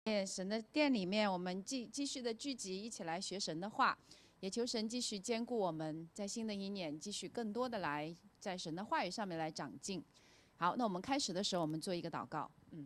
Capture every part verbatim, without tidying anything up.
在神的殿里面，我们继继续的聚集，一起来学神的话，也求神继续兼顾我们，在新的一年继续更多的来在神的话语上面来长进。好，那我们开始的时候，我们做一个祷告。嗯，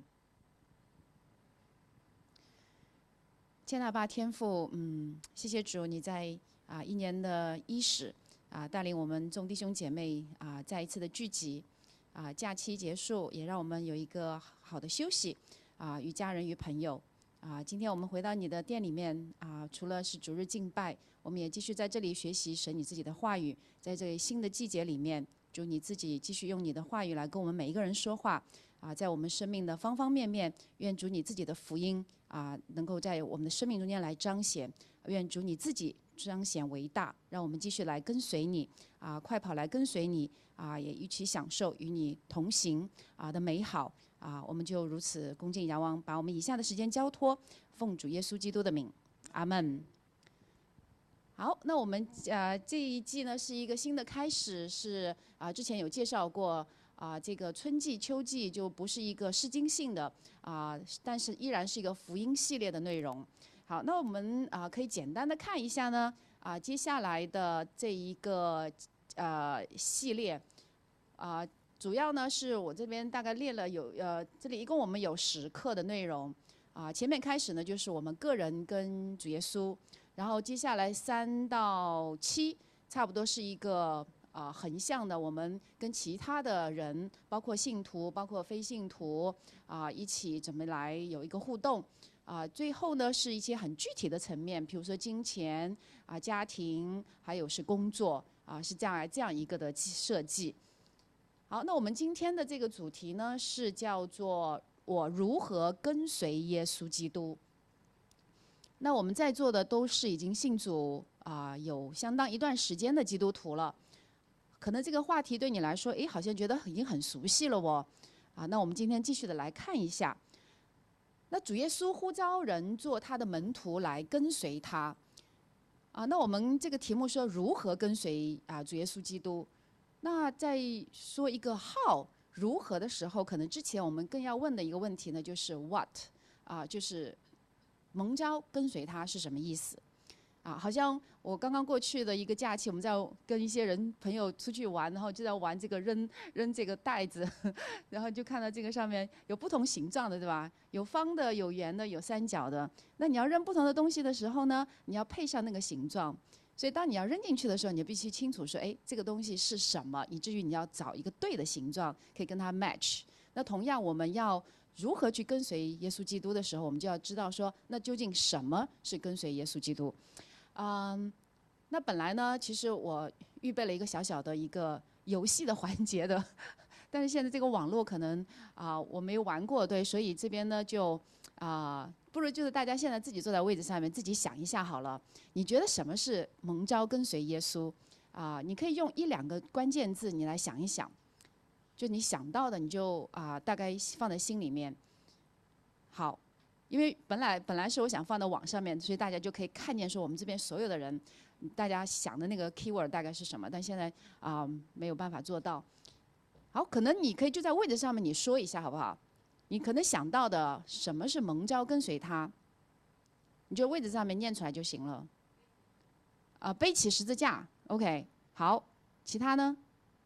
天父爸天父，嗯，谢谢主，你在啊一年的伊始啊带领我们众弟兄姐妹啊再一次的聚集啊，假期结束，也让我们有一个好的休息啊，与家人与朋友。啊，今天我们回到你的店里面啊，除了是主日敬拜，我们也继续在这里学习神你自己的话语。在这新的季节里面，主你自己继续用你的话语来跟我们每一个人说话啊，在我们生命的方方面面，愿主你自己的福音啊，能够在我们的生命中间来彰显。愿主你自己彰显为大，让我们继续来跟随你啊，快跑来跟随你啊，也一起享受与你同行啊的美好。啊，我们就如此恭敬仰望，把我们以下的时间交托，奉主耶稣基督的名，阿门。好，那我们呃这一季呢是一个新的开始，是啊、呃、之前有介绍过啊、呃、这个春季秋季就不是一个诗经性的啊、呃，但是依然是一个福音系列的内容。好，那我们啊、呃、可以简单的看一下呢啊、呃、接下来的这一个呃系列啊。呃主要呢是我这边大概列了有呃，这里一共我们有十课的内容啊、前面开始呢就是我们个人跟主耶稣，然后接下来三到七差不多是一个啊、横向的，我们跟其他的人，包括信徒，包括非信徒啊、一起怎么来有一个互动啊、最后呢是一些很具体的层面，比如说金钱啊、家庭，还有是工作啊、是这样这样一个的设计。好，那我们今天的这个主题呢，是叫做我如何跟随耶稣基督。那我们在座的都是已经信主啊、呃有相当一段时间的基督徒了，可能这个话题对你来说，诶，好像觉得已经很熟悉了哦。啊，那我们今天继续的来看一下，那主耶稣呼召人做他的门徒来跟随他。啊，那我们这个题目说如何跟随啊主耶稣基督。那在说一个 how 如何的时候，可能之前我们更要问的一个问题呢，就是 what 啊，就是蒙召跟随他是什么意思？啊，好像我刚刚过去的一个假期，我们在跟一些人朋友出去玩，然后就在玩这个扔扔这个袋子，然后就看到这个上面有不同形状的，对吧？有方的，有圆的，有三角的。那你要扔不同的东西的时候呢，你要配上那个形状。所以当你要扔进去的时候，你就必须清楚说，哎，这个东西是什么，以至于你要找一个对的形状，可以跟它 match。那同样，我们要如何去跟随耶稣基督的时候，我们就要知道说，那究竟什么是跟随耶稣基督？嗯，那本来呢，其实我预备了一个小小的一个游戏的环节的，但是现在这个网络可能啊、我没有玩过，对，所以这边呢就啊、不如就是大家现在自己坐在位置上面，自己想一下好了。你觉得什么是蒙召跟随耶稣？啊、你可以用一两个关键字，你来想一想，就你想到的，你就啊、大概放在心里面。好，因为本来本来是我想放到网上面，所以大家就可以看见说我们这边所有的人，大家想的那个 keyword 大概是什么，但现在啊、没有办法做到。好，可能你可以就在位置上面你说一下好不好？你可能想到的什么是蒙召跟随他，你就位置上面念出来就行了。啊、背起十字架 ，OK，好，其他呢？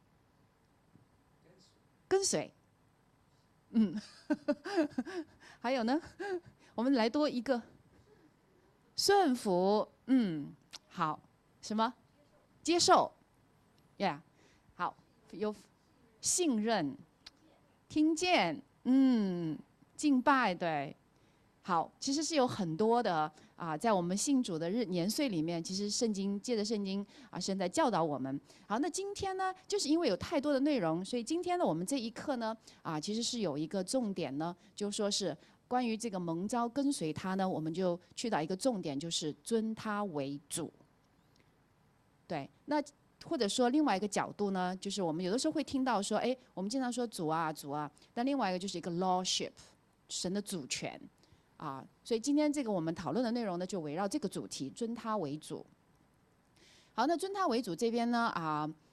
跟随，嗯，还有呢？我们来多一个顺服，嗯，好，什么？接受，Yeah，好，有信任，听见，嗯，敬拜，对，好，其实是有很多的啊，在我们信主的日年岁里面，其实圣经借着圣经啊，神在教导我们。好，那今天呢，就是因为有太多的内容，所以今天呢，我们这一课呢，啊，其实是有一个重点呢，就说是关于这个蒙召跟随他呢，我们就去到一个重点，就是尊他为主。对，那或者说另外一个角度呢，就是我们有的时候会听到说，哎，我们经常说主啊主啊，但另外一个就是一个 lordship，神的主权啊，所以今天这个我们讨论的内容呢，就围绕这个主题，尊他为主。好，那尊他为主这边呢啊，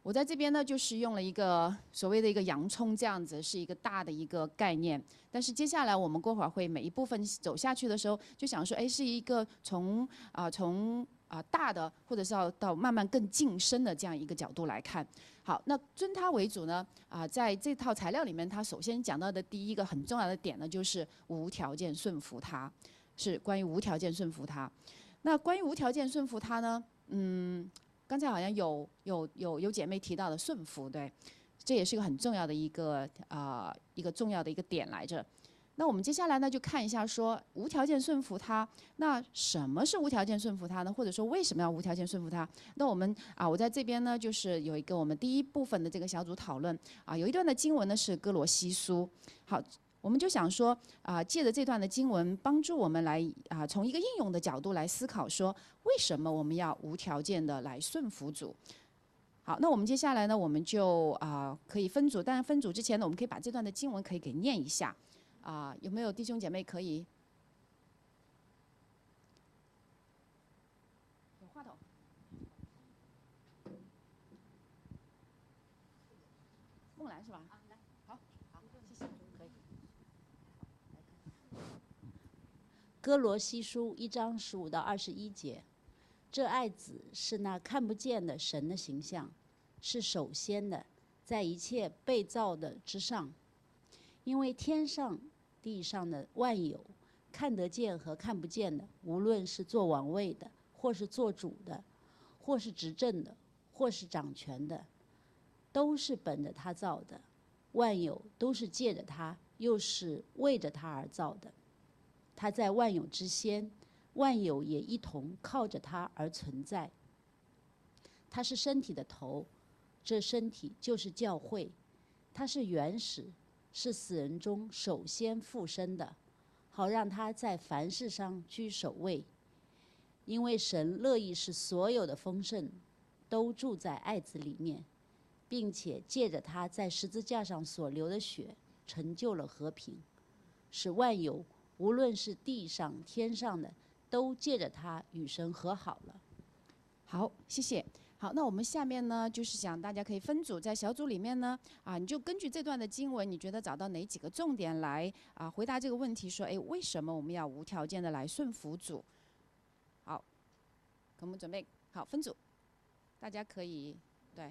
我在这边呢，就是用了一个所谓的一个洋葱这样子，是一个大的一个概念。但是接下来我们过会儿会每一部分走下去的时候，就想说，哎，是一个从啊从啊大的，或者是要到慢慢更晋升的这样一个角度来看。好，那尊他为主呢，啊，在这套材料里面，他首先讲到的第一个很重要的点呢，就是无条件顺服他，是关于无条件顺服他。那关于无条件顺服他呢，嗯。刚才好像有有有有姐妹提到的顺服，对，这也是一个很重要的一个啊、呃、一个重要的一个点来着。那我们接下来呢就看一下说无条件顺服他，那什么是无条件顺服他呢？或者说为什么要无条件顺服他？那我们啊，我在这边呢就是有一个我们第一部分的这个小组讨论啊，有一段的经文呢是哥罗西书，好。我们就想说啊，借着这段的经文，帮助我们来啊，从一个应用的角度来思考，说为什么我们要无条件的来顺服主？好，那我们接下来呢，我们就啊可以分组，但是分组之前呢，我们可以把这段的经文可以给念一下啊，有没有弟兄姐妹可以？有话筒。梦兰是吧？啊，来，好，好，谢谢，可以。 哥罗西书一章十五到二十一节，这爱子是那看不见的神的形象，是首先的，在一切被造的之上。因为天上地上的万有，看得见和看不见的，无论是做王位的，或是做主的，或是执政的，或是掌权的，都是本着他造的。万有都是借着他，又是为着他而造的。他在万有之先，万有也一同靠着他而存在。他是身体的头，这身体就是教会。他是原始，是死人中首先复生的，好让他在凡事上居首位。因为神乐意使所有的丰盛都住在爱子里面，并且借着他在十字架上所流的血，成就了和平，使万有无论是地上天上的，都借着他与神和好了。 好，谢谢。好，那我们下面呢，就是想大家可以分组，在小组里面呢，啊，你就根据这段的经文，你觉得找到哪几个重点来啊回答这个问题？说，哎，为什么我们要无条件的来顺服主？好，我们准备好分组，大家可以对。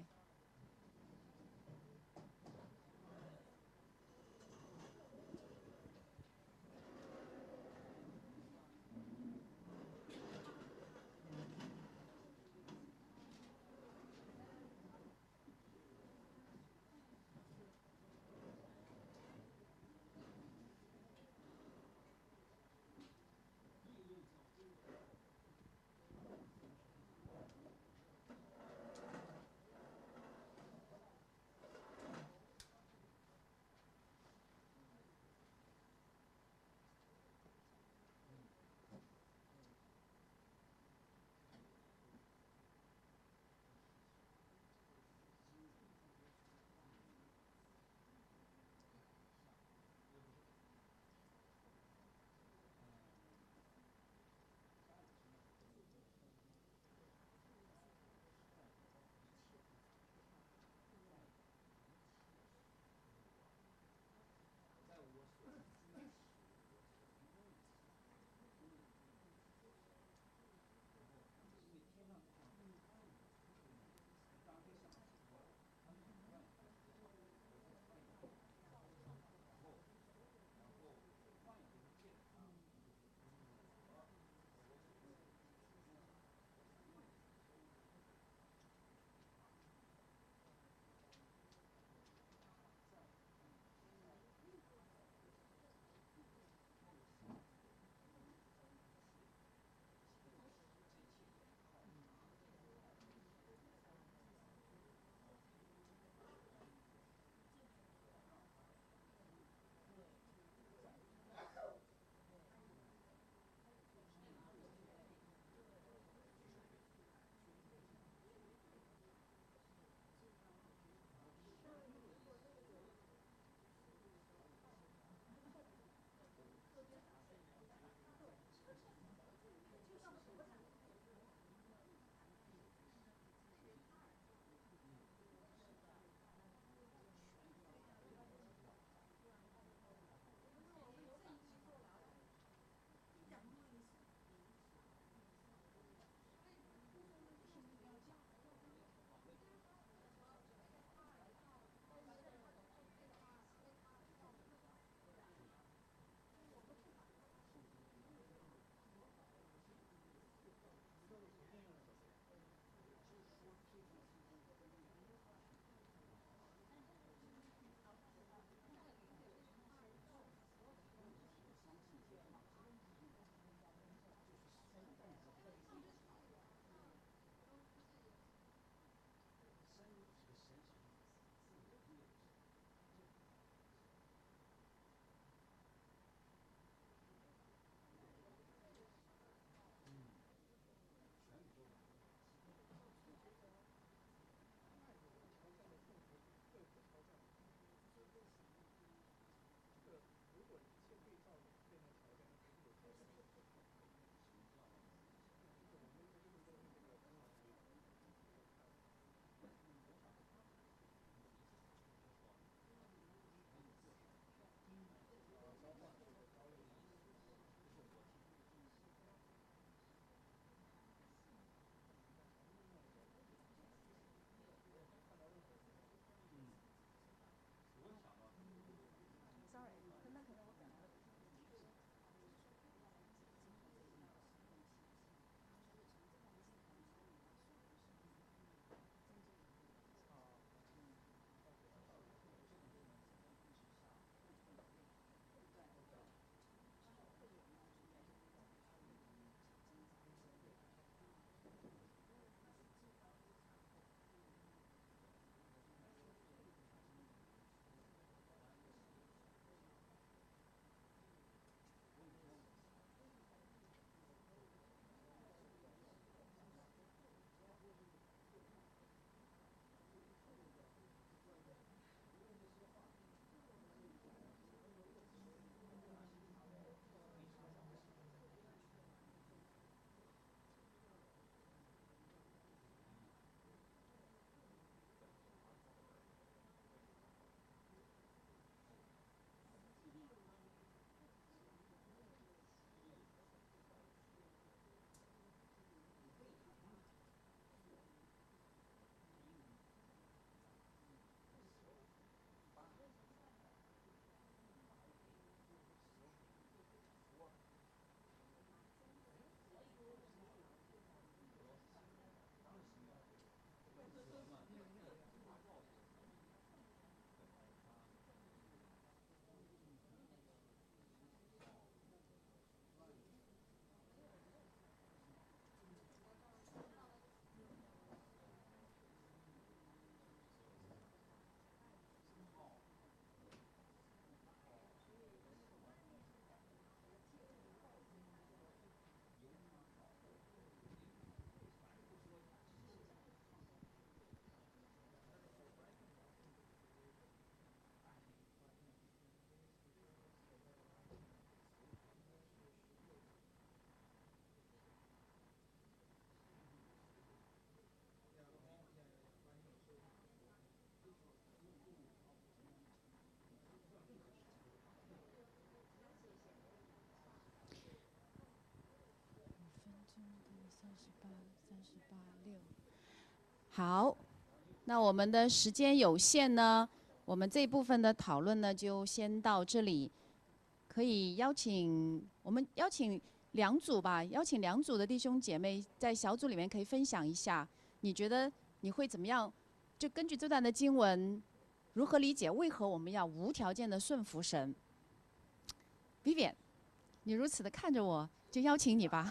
十八六。好，那我们的时间有限呢，我们这一部分的讨论呢就先到这里。可以邀请我们邀请两组吧，邀请两组的弟兄姐妹在小组里面可以分享一下，你觉得你会怎么样？就根据这段的经文，如何理解为何我们要无条件的顺服神 ？Vivian， 你如此的看着我，就邀请你吧。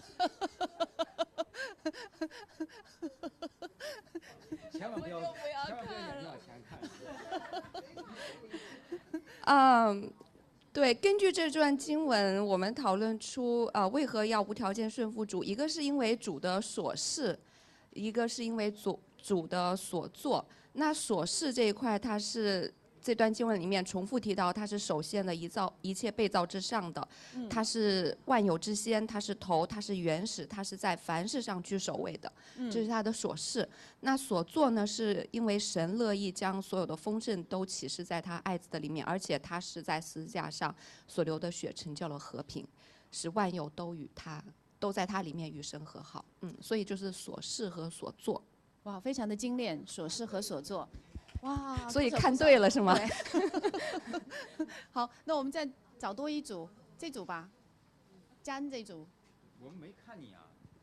千万不要，千万不要眼睛往前看。 嗯，对，根据这段经文，我们讨论出呃为何要无条件顺服主，一个是因为主的所事，一个是因为主主的所做。那所事这一块，它是这段经文里面重复提到，它是首先的一造一切被造之上的， 嗯它是万有之先，它是头，它是原始，它是在凡事上居首位的， 嗯这是它的所事。那所做呢，是因为神乐意将所有的丰盛都启示在他爱子的里面，而且他是在十字架上所流的血成就了和平，使万有都与他都在他里面与神和好。嗯，所以就是所事和所做。 哇，非常的精炼，所事和所做。哇， 所以不错不错看对了是吗？ 对好，那我们再找多一组，这组吧，嘉恩这组。 我们没看你啊。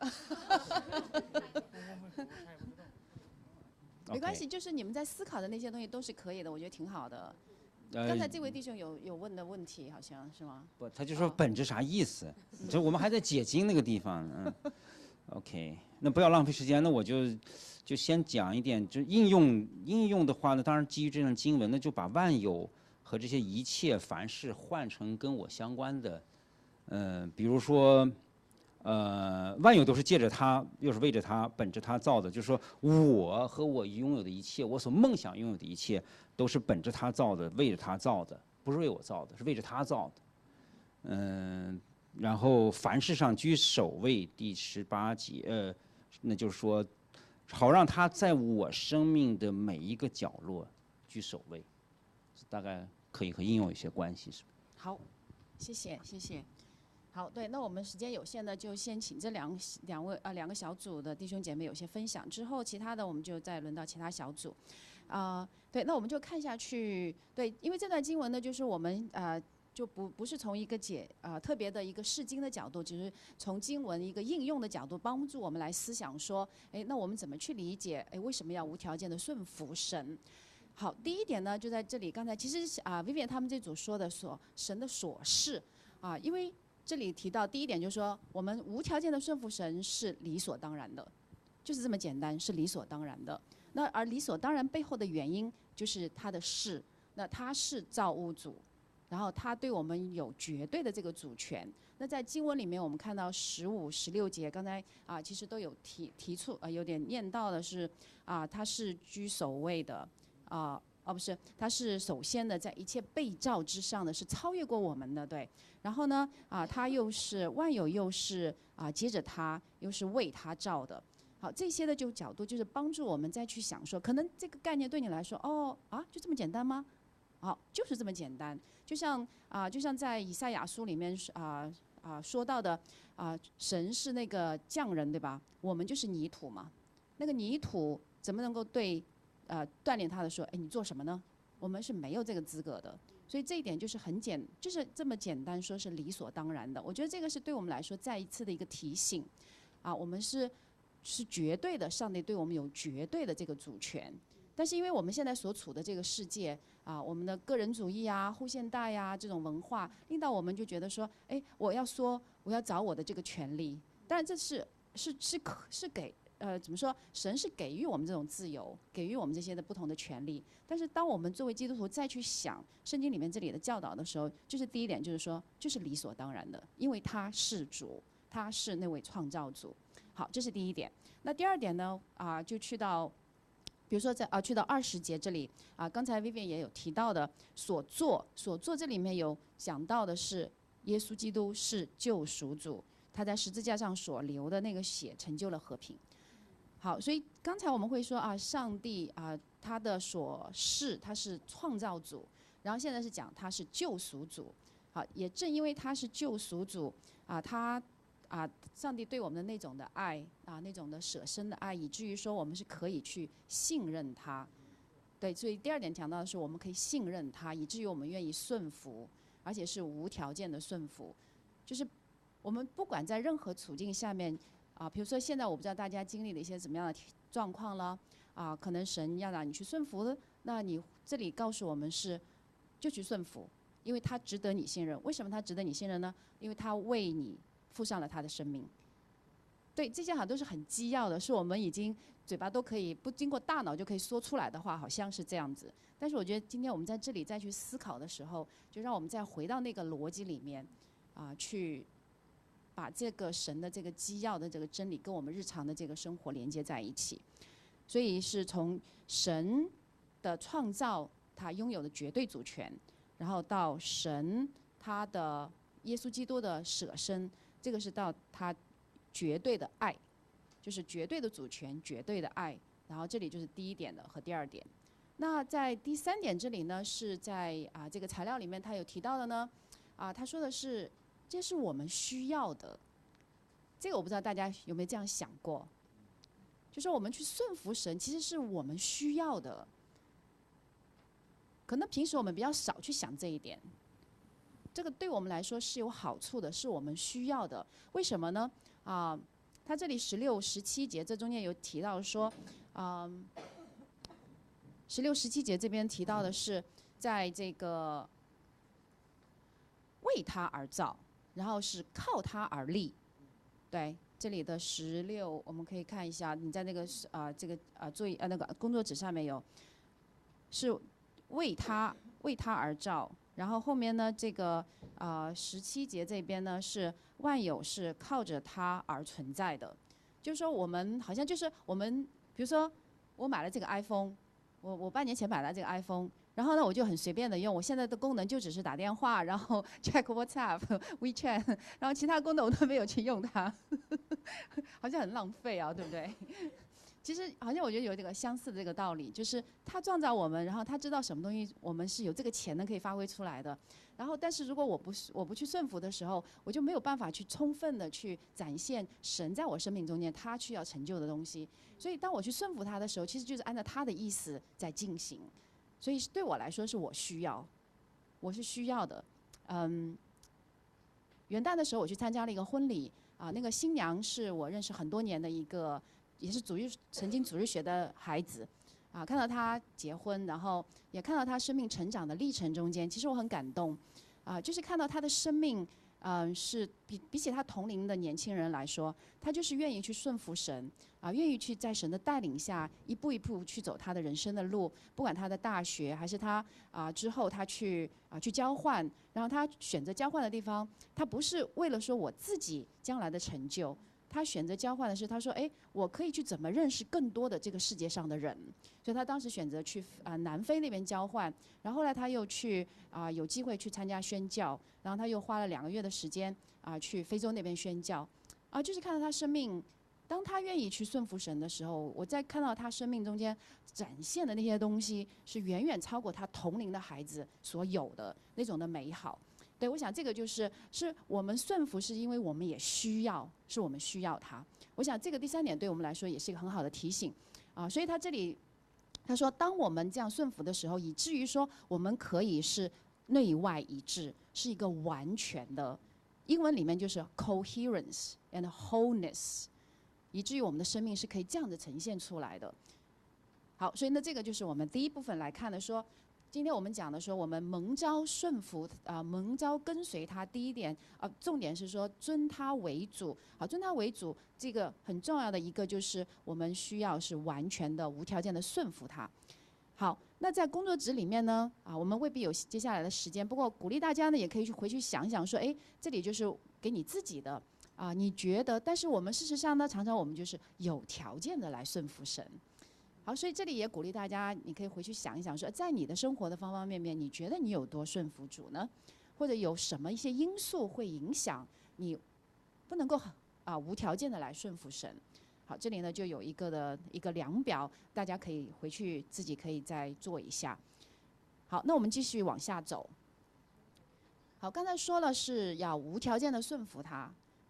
没关系，就是你们在思考的那些东西都是可以的，我觉得挺好的。 呃刚才这位弟兄有有问的问题，好像是吗？ 不，他就说本质啥意思？这我们还在解经那个地方。嗯，OK，那不要浪费时间，那我就就先讲一点，就应用应用的话呢，当然基于这段经文呢，就把万有和这些一切凡事换成跟我相关的，嗯，比如说。呃，万有都是借着他，又是为着他，本着他造的。就是说，我和我拥有的一切，我所梦想拥有的一切，都是本着他造的，为着他造的，不是为我造的，是为着他造的。嗯，然后凡事上居首位，第十八节，呃，那就是说，好让他在我生命的每一个角落居首位，大概可以和应用有些关系，是吧？ 好，谢谢谢谢。好，对，那我们时间有限呢，就先请这两两位啊两个小组的弟兄姐妹有些分享，之后其他的我们就再轮到其他小组，啊、呃，对，那我们就看下去，对，因为这段经文呢，就是我们呃就不不是从一个解啊、呃、特别的一个释经的角度，只是从经文一个应用的角度，帮助我们来思想说，哎，那我们怎么去理解，哎，为什么要无条件的顺服神？好，第一点呢，就在这里，刚才其实啊、呃、，Vivian 他们这组说的所神的所事啊、因为。这里提到第一点就是说，我们无条件的顺服神是理所当然的，就是这么简单，是理所当然的。那而理所当然背后的原因就是他的事，那他是造物主，然后他对我们有绝对的这个主权。那在经文里面，我们看到十五、十六节，刚才啊其实都有提提出，呃有点念到的是啊他是居首位的啊。哦，不是，他是首先的，在一切被造之上的是超越过我们的，对。然后呢，啊，他又是万有，又是啊，接着他又是为他造的。好，这些的就角度就是帮助我们再去想说，可能这个概念对你来说，哦啊，就这么简单吗？好，就是这么简单。就像啊，就像在以赛亚书里面啊啊说到的啊，神是那个匠人，对吧？我们就是泥土嘛，那个泥土怎么能够对？呃，锻炼他的说，哎，你做什么呢？我们是没有这个资格的，所以这一点就是很简，就是这么简单，说是理所当然的。我觉得这个是对我们来说再一次的一个提醒，啊，我们是是绝对的，上帝对我们有绝对的这个主权。但是因为我们现在所处的这个世界啊，我们的个人主义啊、后现代呀、啊、这种文化，令到我们就觉得说，哎，我要说我要找我的这个权利，当然这是是是可是给。呃，怎么说？神是给予我们这种自由，给予我们这些的不同的权利。但是，当我们作为基督徒再去想圣经里面这里的教导的时候，就是第一点，就是说，就是理所当然的，因为他是主，他是那位创造主。好，这是第一点。那第二点呢？啊、呃，就去到，比如说在啊、呃，去到二十节这里啊、呃，刚才 Vivian 也有提到的，所做所做这里面有讲到的是，耶稣基督是救赎主，他在十字架上所流的那个血成就了和平。好，所以刚才我们会说啊，上帝啊，他的所是他是创造主，然后现在是讲他是救赎主。好，也正因为他是救赎主啊，他啊，上帝对我们的那种的爱啊，那种的舍身的爱，以至于说我们是可以去信任他。对，所以第二点讲到的是，我们可以信任他，以至于我们愿意顺服，而且是无条件的顺服。就是我们不管在任何处境下面啊，比如说现在我不知道大家经历了一些怎么样的状况了啊，可能神要让你去顺服的，那你这里告诉我们是，就去顺服，因为他值得你信任。为什么他值得你信任呢？因为他为你付上了他的生命。对，这些好像都是很基要的，是我们已经嘴巴都可以不经过大脑就可以说出来的话，好像是这样子。但是我觉得今天我们在这里再去思考的时候，就让我们再回到那个逻辑里面，啊，去把这个神的这个基要的这个真理跟我们日常的这个生活连接在一起。所以是从神的创造，他拥有的绝对主权，然后到神他的耶稣基督的舍身，这个是到他绝对的爱，就是绝对的主权，绝对的爱。然后这里就是第一点的和第二点。那在第三点这里呢，是在啊这个材料里面他有提到的呢，啊他说的是这是我们需要的。这个我不知道大家有没有这样想过，就是我们去顺服神，其实是我们需要的。可能平时我们比较少去想这一点，这个对我们来说是有好处的，是我们需要的。为什么呢？啊，他这里十六、十七节这中间有提到说，啊，十六、十七节这边提到的是，在这个为他而造，然后是靠他而立。对，这里的十六我们可以看一下，你在那个啊、呃、这个啊作业啊那个工作纸上面有，是为他为他而造。然后后面呢，这个呃十七节这边呢是万有是靠着他而存在的，就是说我们好像就是我们，比如说我买了这个 iPhone， 我我半年前买了这个 iPhone， 然后呢我就很随便的用，我现在的功能就只是打电话，然后 check WhatsApp、WeChat， 然后其他功能我都没有去用它，好像很浪费啊，对不对？其实好像我觉得有这个相似的这个道理，就是他创造我们，然后他知道什么东西我们是有这个潜能可以发挥出来的。然后，但是如果我不是我不去顺服的时候，我就没有办法去充分的去展现神在我生命中间他需要成就的东西。所以当我去顺服他的时候，其实就是按照他的意思在进行。所以对我来说是我需要，我是需要的。嗯，元旦的时候我去参加了一个婚礼啊，那个新娘是我认识很多年的一个。也是主日曾经主日学的孩子，啊，看到他结婚，然后也看到他生命成长的历程中间，其实我很感动，啊，就是看到他的生命，嗯、呃，是比比起他同龄的年轻人来说，他就是愿意去顺服神，啊，愿意去在神的带领下一步一步去走他的人生的路，不管他的大学还是他啊之后他去啊去交换，然后他选择交换的地方，他不是为了说我自己将来的成就。他选择交换的是，他说：“哎，我可以去怎么认识更多的这个世界上的人？”所以他当时选择去啊、呃、南非那边交换，然后后来他又去啊、呃、有机会去参加宣教，然后他又花了两个月的时间啊、呃、去非洲那边宣教，啊、呃、就是看到他生命，当他愿意去顺服神的时候，我在看到他生命中间展现的那些东西，是远远超过他同龄的孩子所有的那种的美好。对，我想这个就是是我们顺服，是因为我们也需要，是我们需要它。我想这个第三点对我们来说也是一个很好的提醒，啊，所以他这里他说，当我们这样顺服的时候，以至于说我们可以是内外一致，是一个完全的，英文里面就是 coherence and wholeness， 以至于我们的生命是可以这样子呈现出来的。好，所以呢，这个就是我们第一部分来看的说。今天我们讲的说，我们蒙召顺服啊、呃，蒙召跟随他。第一点啊、呃，重点是说尊他为主。好，尊他为主，这个很重要的一个就是我们需要是完全的、无条件的顺服他。好，那在工作纸里面呢，啊，我们未必有接下来的时间，不过鼓励大家呢，也可以去回去想想说，哎，这里就是给你自己的啊，你觉得？但是我们事实上呢，常常我们就是有条件的来顺服神。好，所以这里也鼓励大家，你可以回去想一想说，在你的生活的方方面面，你觉得你有多顺服主呢？或者有什么一些因素会影响你不能够啊无条件的来顺服神？好，这里呢就有一个的一个量表，大家可以回去自己可以再做一下。好，那我们继续往下走。好，刚才说了是要无条件的顺服他。可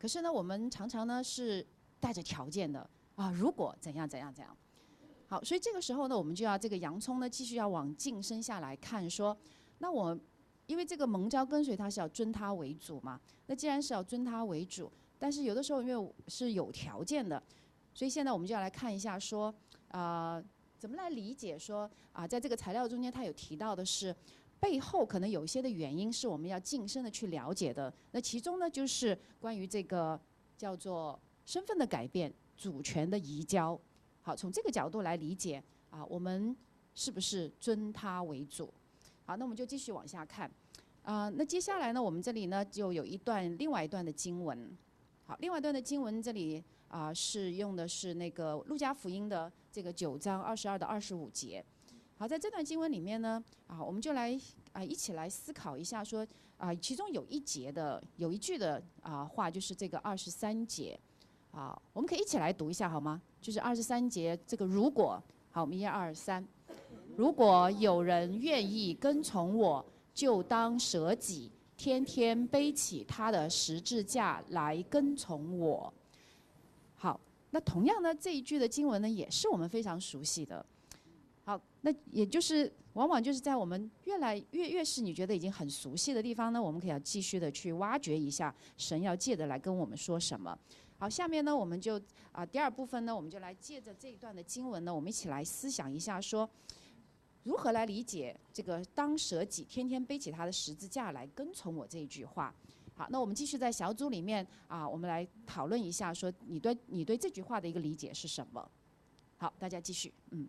可是呢，我们常常呢是带着条件的啊，如果怎样怎样怎样。好，所以这个时候呢，我们就要这个洋葱呢，继续要往晋升下来看说，那我因为这个蒙召跟随他是要尊他为主嘛，那既然是要尊他为主，但是有的时候因为是有条件的，所以现在我们就要来看一下说，啊、呃，怎么来理解说啊，在这个材料中间，他有提到的是背后可能有一些的原因是我们要晋升的去了解的。那其中呢，就是关于这个叫做身份的改变、主权的移交。好，从这个角度来理解啊，我们是不是尊他为主？好，那我们就继续往下看。啊、呃，那接下来呢，我们这里呢就有一段另外一段的经文。好，另外一段的经文这里啊、呃、是用的是那个路加福音的这个九章二十二到二十五节。好，在这段经文里面呢，啊，我们就来啊一起来思考一下说，啊，其中有一节的有一句的啊话，就是这个二十三节。啊，我们可以一起来读一下好吗？就是二十三节这个如果，好，我们一二三，如果有人愿意跟从我，就当舍己，天天背起他的十字架来跟从我。好，那同样呢，这一句的经文呢，也是我们非常熟悉的。好，那也就是往往就是在我们越来越越是你觉得已经很熟悉的地方呢，我们可以要继续的去挖掘一下神要借着来跟我们说什么。好，下面呢，我们就啊、呃、第二部分呢，我们就来借着这一段的经文呢，我们一起来思想一下说，如何来理解这个当舍己，天天背起他的十字架来跟从我这一句话。好，那我们继续在小组里面啊，我们来讨论一下，说你对你对这句话的一个理解是什么？好，大家继续，嗯。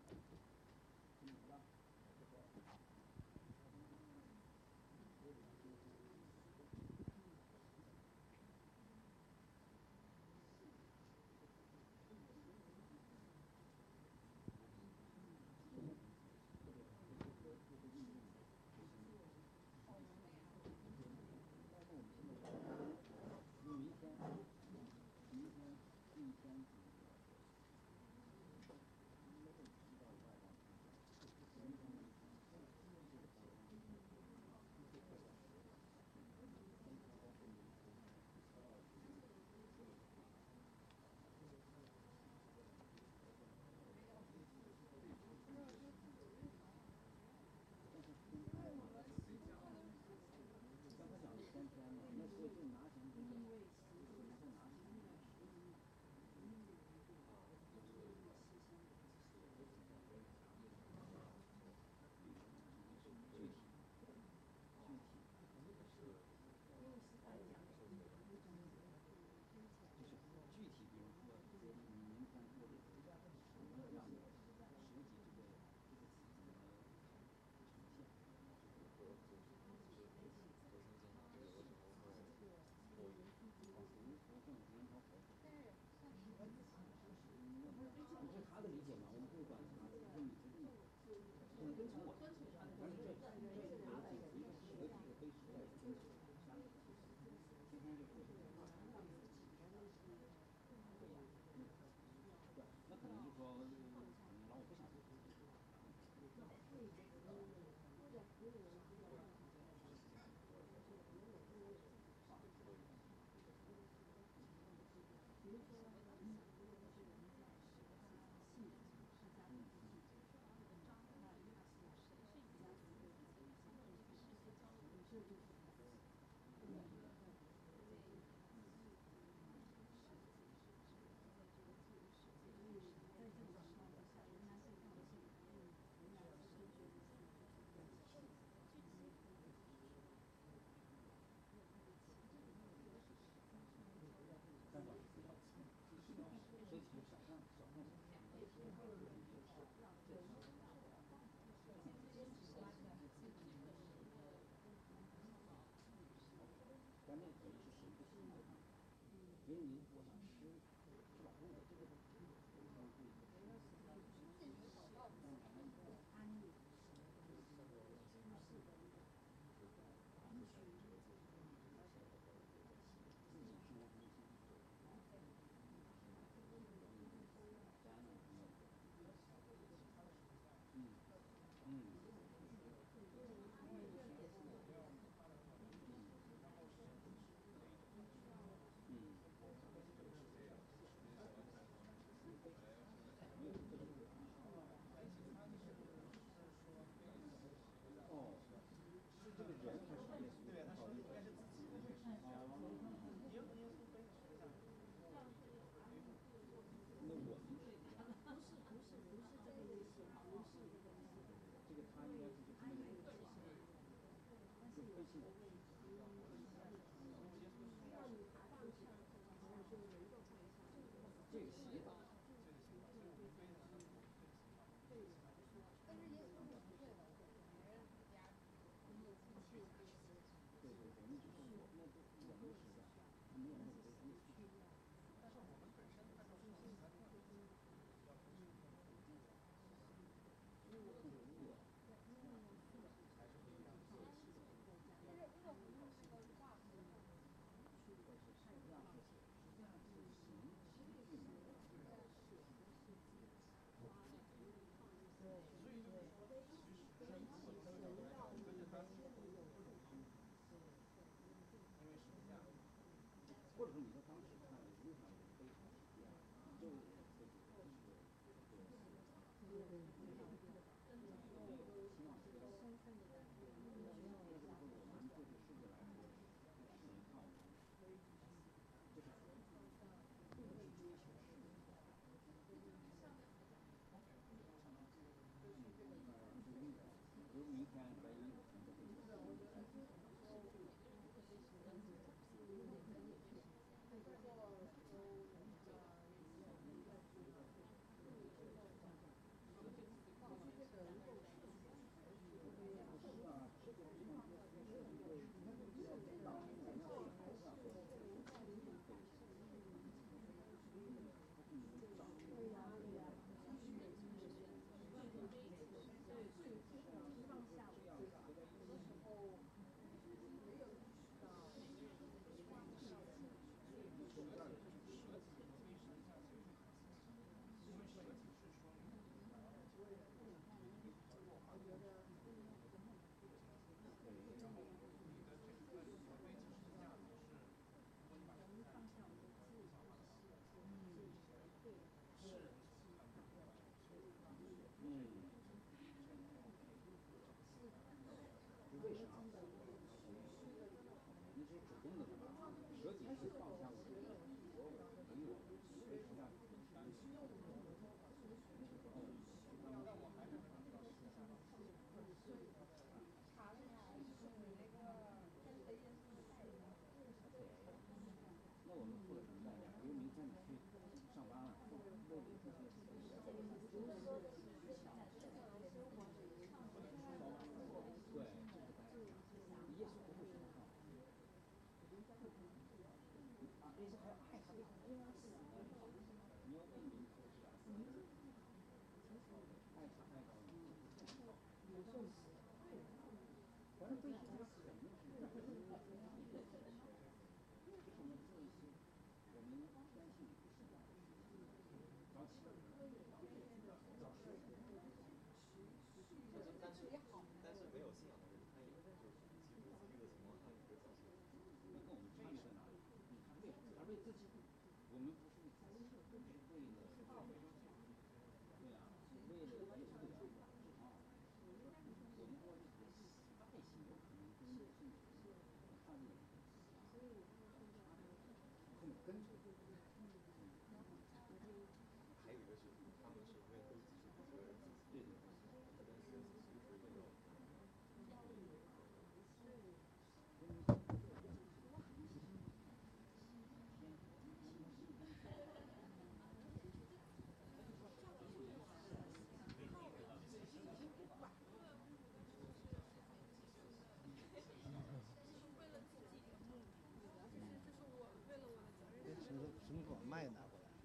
麦拿过来。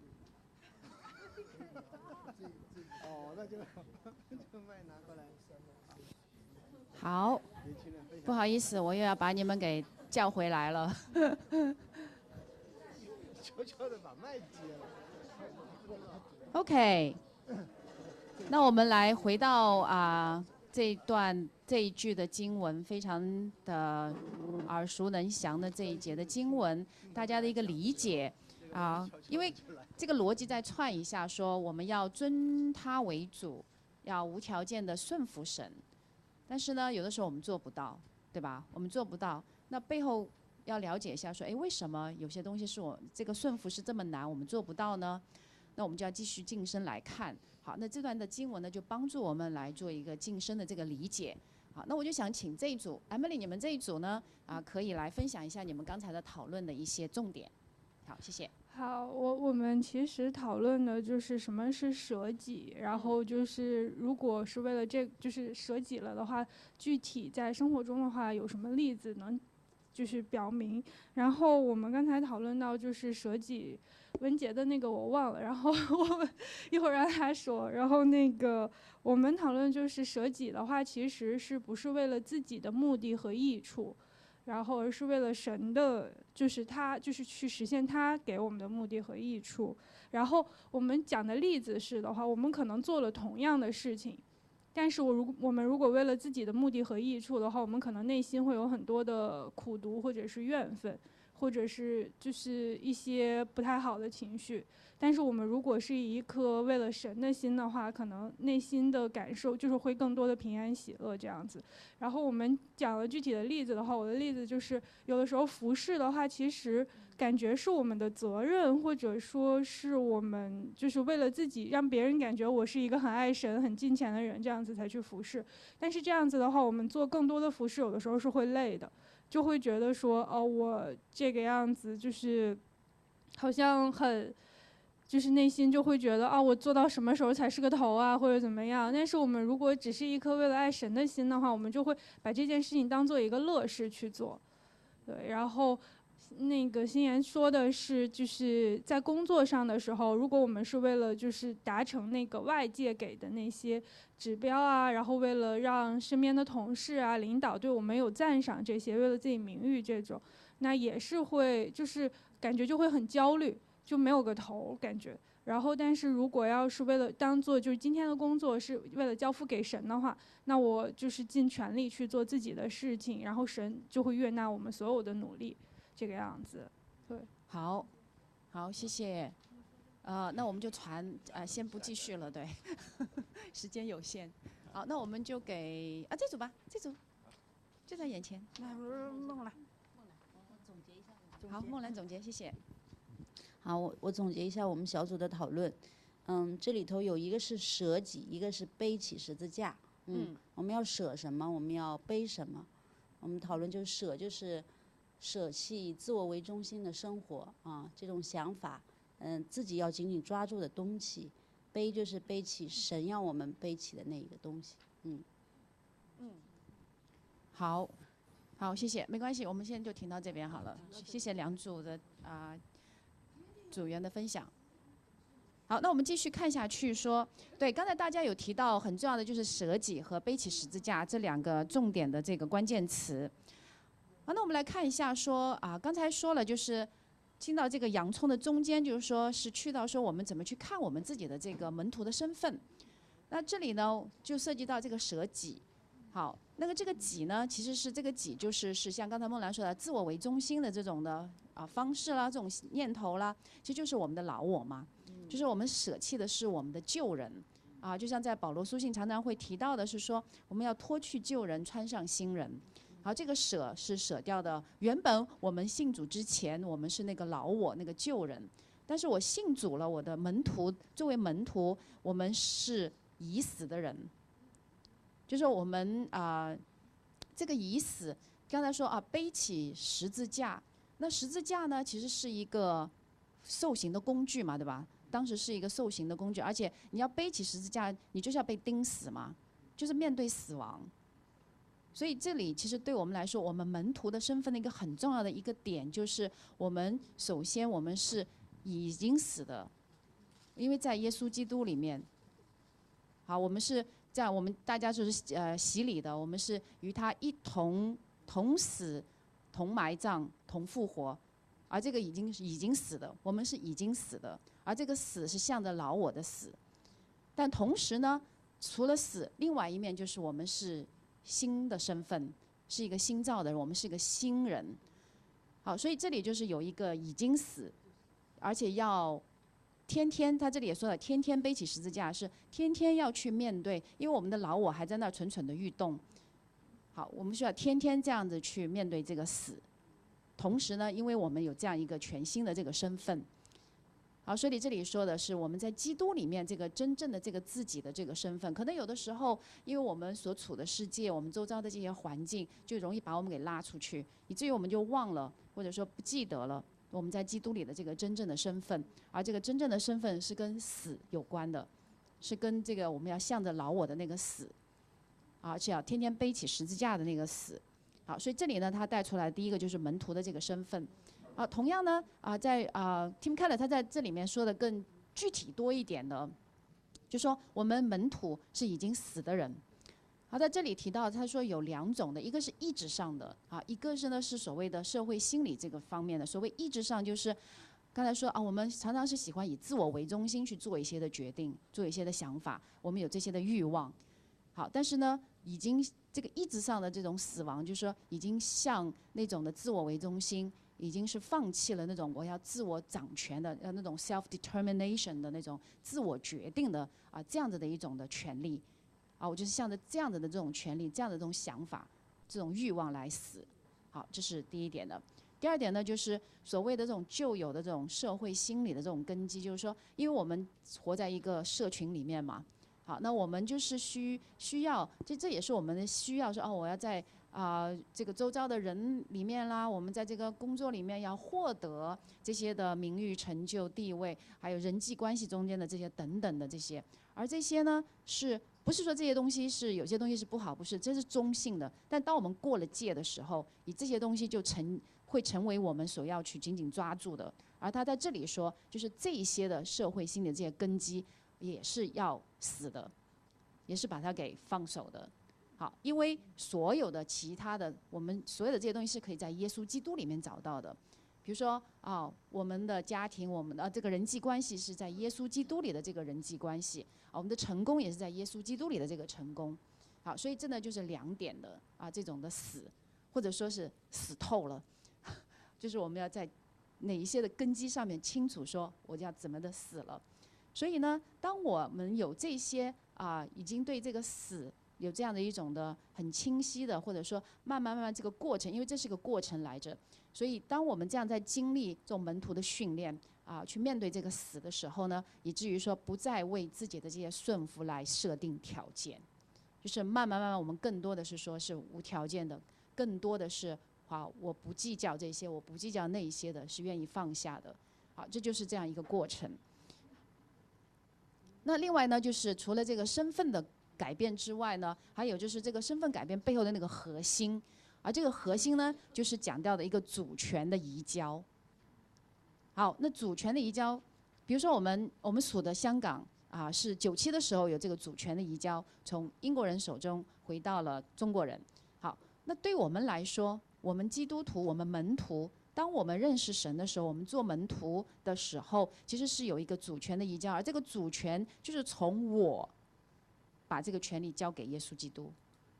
哦，那就就麦拿过来。 好，不好意思，我又要把你们给叫回来了。 悄悄的把麦接了。 OK， 那我们来回到啊、呃、这一段这一句的经文，非常的耳熟能详的这一节的经文，大家的一个理解啊、因为这个逻辑再串一下说，我们要尊他为主，要无条件的顺服神。但是呢，有的时候我们做不到，对吧？我们做不到，那背后要了解一下说，哎，为什么有些东西是我这个顺服是这么难，我们做不到呢？那我们就要继续晋升来看。好，那这段的经文呢，就帮助我们来做一个晋升的这个理解。 好，那我就想请这一组 Emily， 你们这一组呢，啊，可以来分享一下你们刚才的讨论的一些重点。好，谢谢。 好，我我们其实讨论的就是什么是舍己，然后就是如果是为了这就是舍己了的话，具体在生活中的话有什么例子能就是表明？然后我们刚才讨论到就是舍己，文杰的那个我忘了，然后我们一会儿让他说。然后那个我们讨论就是舍己的话，其实是不是为了自己的目的和益处？然后而是为了神的，就是他就是去实现他给我们的目的和益处。然后我们讲的例子是的话，我们可能做了同样的事情，但是我如果我们如果为了自己的目的和益处的话，我们可能内心会有很多的苦毒或者是怨愤，或者是就是一些不太好的情绪。但是我们如果是以一颗为了神的心的话，可能内心的感受就是会更多的平安喜乐这样子。然后我们讲了具体的例子的话，我的例子就是有的时候服侍的话，其实感觉是我们的责任，或者说是我们就是为了自己让别人感觉我是一个很爱神很敬虔的人，这样子才去服侍。但是这样子的话，我们做更多的服侍有的时候是会累的，就会觉得说哦，我这个样子就是好像很就是内心就会觉得啊，我做到什么时候才是个头啊，或者怎么样。但是我们如果只是一颗为了爱神的心的话，我们就会把这件事情当做一个乐事去做。对，然后那个心妍说的是，就是在工作上的时候，如果我们是为了就是达成那个外界给的那些指标啊，然后为了让身边的同事啊、领导对我们有赞赏这些，为了自己名誉这种，那也是会就是感觉就会很焦虑。就没有个头感觉。然后但是如果要是为了当做就是今天的工作是为了交付给神的话，那我就是尽全力去做自己的事情，然后神就会悦纳我们所有的努力，这个样子。对， 好，好，谢谢。呃，那我们就传呃，先不继续了，对，时间有限。好，那我们就给啊这组吧，这组就在眼前。 那梦兰， 好，梦兰总结，谢谢。 好，我我总结一下我们小组的讨论。嗯，这里头有一个是舍己，一个是背起十字架。嗯， 嗯我们要舍什么？我们要背什么？我们讨论就是舍，就是舍弃以自我为中心的生活啊，这种想法，嗯，自己要紧紧抓住的东西。背就是背起神要我们背起的那一个东西。嗯嗯，好，好，谢谢，没关系，我们现在就停到这边好了。谢谢两组的啊、组员的分享。好，那我们继续看下去说，对，刚才大家有提到很重要的就是舍己和背起十字架这两个重点的这个关键词。好，那我们来看一下说啊，刚才说了就是听到这个洋葱的中间，就是说是去到说我们怎么去看我们自己的这个门徒的身份。那这里呢就涉及到这个舍己。好，那个这个己呢，其实是这个己就是是像刚才梦兰说的自我为中心的这种的啊方式啦，这种念头啦，其实就是我们的老我嘛。就是我们舍弃的是我们的旧人，啊，就像在保罗书信常常会提到的是说，我们要脱去旧人，穿上新人。好，这个舍是舍掉的。原本我们信主之前，我们是那个老我，那个旧人，但是我信主了，我的门徒作为门徒，我们是已死的人，就是我们啊、呃，这个已死，刚才说啊，背起十字架，那十字架呢，其实是一个受刑的工具嘛，对吧？当时是一个受刑的工具，而且你要背起十字架，你就是要被钉死嘛，就是面对死亡。所以这里其实对我们来说，我们门徒的身份的一个很重要的一个点，就是我们首先我们是已经死的，因为在耶稣基督里面，好，我们是在我们大家就是呃洗礼的，我们是与他一同同死、同埋葬、同复活，而这个已经是已经死的，我们是已经死的。而这个死是向着老我的死，但同时呢，除了死，另外一面就是我们是新的身份，是一个新造的人，我们是一个新人。好，所以这里就是有一个已经死，而且要天天，他这里也说了，天天背起十字架，是天天要去面对，因为我们的老我还在那蠢蠢的欲动。好，我们需要天天这样子去面对这个死，同时呢，因为我们有这样一个全新的这个身份。 好，所以这里说的是我们在基督里面这个真正的这个自己的这个身份，可能有的时候，因为我们所处的世界，我们周遭的这些环境，就容易把我们给拉出去，以至于我们就忘了，或者说不记得了我们在基督里的这个真正的身份。而这个真正的身份是跟死有关的，是跟这个我们要向着老我的那个死，而且要天天背起十字架的那个死。好，所以这里呢，他带出来第一个就是门徒的这个身份。啊，同样呢，啊，在啊 Tim Keller 他在这里面说的更具体多一点的，就说我们门徒是已经死的人。好，在这里提到他说有两种的，一个是意志上的啊，一个是呢是所谓的社会心理这个方面的。所谓意志上就是刚才说啊，我们常常是喜欢以自我为中心去做一些的决定，做一些的想法，我们有这些的欲望。好，但是呢，已经这个意志上的这种死亡，就是说已经向那种的自我为中心。已经是放弃了那种我要自我掌权的，呃那种 self determination 的那种自我决定的啊这样子的一种的权利，啊我就是向着这样子的这种权利、这样的这种想法、这种欲望来死。好，这是第一点的。第二点呢，就是所谓的这种旧有的这种社会心理的这种根基，就是说，因为我们活在一个社群里面嘛，好，那我们就是需需要，这这也是我们的需要，说哦，我要在。啊、呃，这个周遭的人里面啦，我们在这个工作里面要获得这些的名誉、成就、地位，还有人际关系中间的这些等等的这些，而这些呢，是不是说这些东西是有些东西是不好？不是，这是中性的。但当我们过了界的时候，你这些东西就成会成为我们所要去紧紧抓住的。而他在这里说，就是这一些的社会性的这些根基也是要死的，也是把它给放手的。好，因为所有的其他的，我们所有的这些东西是可以在耶稣基督里面找到的。比如说啊、哦，我们的家庭，我们的、啊、这个人际关系是在耶稣基督里的这个人际关系，啊，我们的成功也是在耶稣基督里的这个成功。好，所以真的就是两点的啊，这种的死，或者说是死透了，就是我们要在哪一些的根基上面清楚说我要怎么的死了。所以呢，当我们有这些啊，已经对这个死。有这样的一种的很清晰的，或者说慢慢慢慢这个过程，因为这是个过程来着，所以当我们这样在经历这种门徒的训练啊，去面对这个死的时候呢，以至于说不再为自己的这些顺服来设定条件，就是慢慢慢慢我们更多的是说是无条件的，更多的是好我不计较这些，我不计较那一些的，是愿意放下的，好，这就是这样一个过程。那另外呢，就是除了这个身份的改变之外呢，还有就是这个身份改变背后的那个核心，而这个核心呢，就是讲到的一个主权的移交。好，那主权的移交，比如说我们我们属的香港啊，是九七的时候有这个主权的移交，从英国人手中回到了中国人。好，那对我们来说，我们基督徒，我们门徒，当我们认识神的时候，我们做门徒的时候，其实是有一个主权的移交，而这个主权就是从我。把这个权利交给耶稣基督。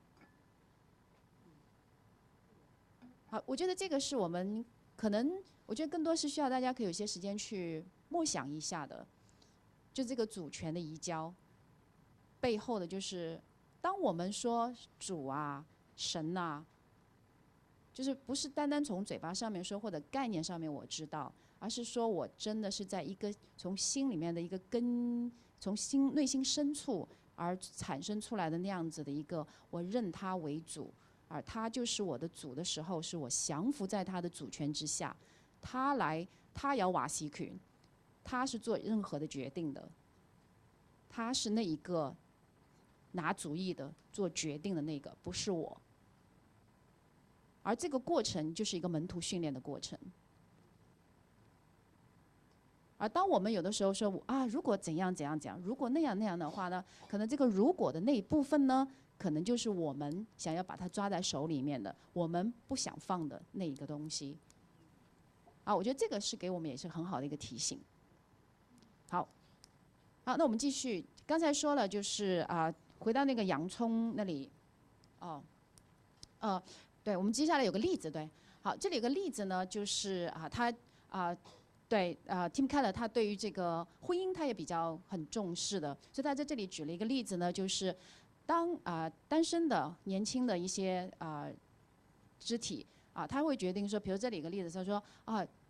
好，我觉得这个是我们可能，我觉得更多是需要大家可以有些时间去默想一下的。就这个主权的移交背后的，就是当我们说主啊、神啊，就是不是单单从嘴巴上面说或者概念上面我知道，而是说我真的是在一个从心里面的一个根，从心内心深处。而产生出来的那样子的一个，我认他为主，而他就是我的主的时候，是我降服在他的主权之下，他来，他要瓦西权，他是做任何的决定的，他是那一个拿主意的、做决定的那个，不是我。而这个过程就是一个门徒训练的过程。而当我们有的时候说啊，如果怎样怎样怎样，如果那样那样的话呢，可能这个如果的那一部分呢，可能就是我们想要把它抓在手里面的，我们不想放的那一个东西。啊，我觉得这个是给我们也是很好的一个提醒。好，好，那我们继续，刚才说了就是啊，回到那个洋葱那里，哦，呃，对，我们接下来有个例子，对，好，这里有个例子呢，就是啊，他啊。对，呃 ，Tim Keller 他对于这个婚姻他也比较很重视的，所以他在这里举了一个例子呢，就是当啊、呃、单身的年轻的一些啊、呃、肢体啊，他会决定说，比如这里有个例子，他说啊，